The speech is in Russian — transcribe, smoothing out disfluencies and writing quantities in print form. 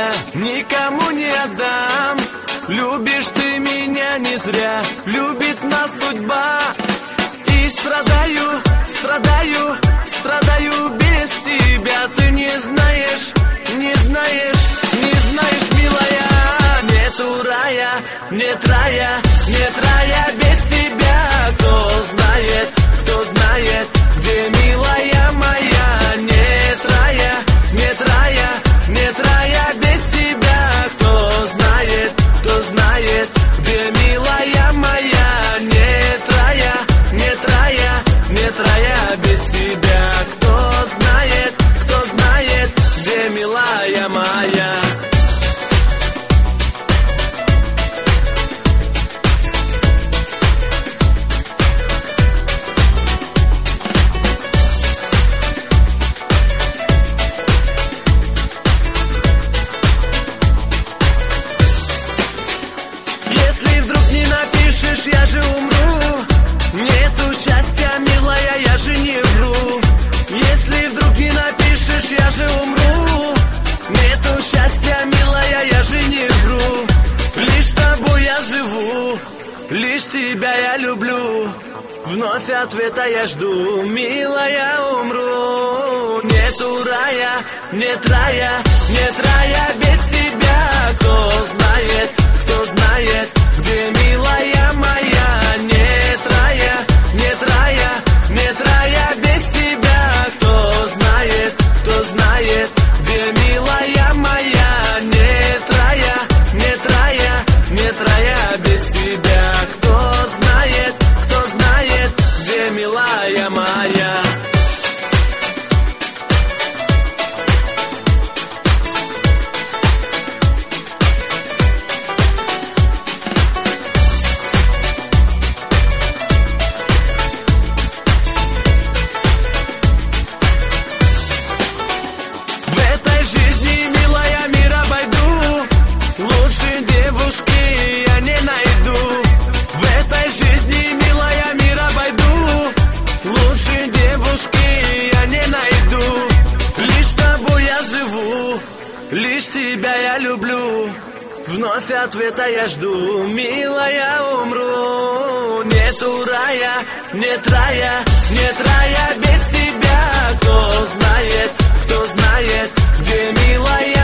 милая, никому не отдам. Любишь ты меня не зря, любит нас судьба. И страдаю, страдаю, страдаю без тебя. Ты не знаешь, не знаешь, не знаешь, милая. Нету рая, нет рая, нет рая без тебя. Кто знает, где милая моя. Нет рая, нет рая, нет рая без тебя. Кто знает, где милая моя. Нет рая, нет рая, нет рая без тебя. Кто знает, где милая моя. Я же умру, нету счастья, милая, я же не вру. Если вдруг не напишешь, я же умру. Нету счастья, милая, я же не вру. Лишь тобой я живу, лишь тебя я люблю. Вновь ответа я жду, милая, умру. Нету рая, нет рая, нет рая без тебя. Кто знает, где милая моя. Нет рая, нет рая, нет рая без тебя. Кто знает, где милая моя. Нет рая, нет рая, нет рая без тебя. Кто знает, где милая моя. Лишь тебя я люблю, вновь ответа я жду, милая, умру. Нету рая, нет рая, нет рая без тебя. Кто знает, где милая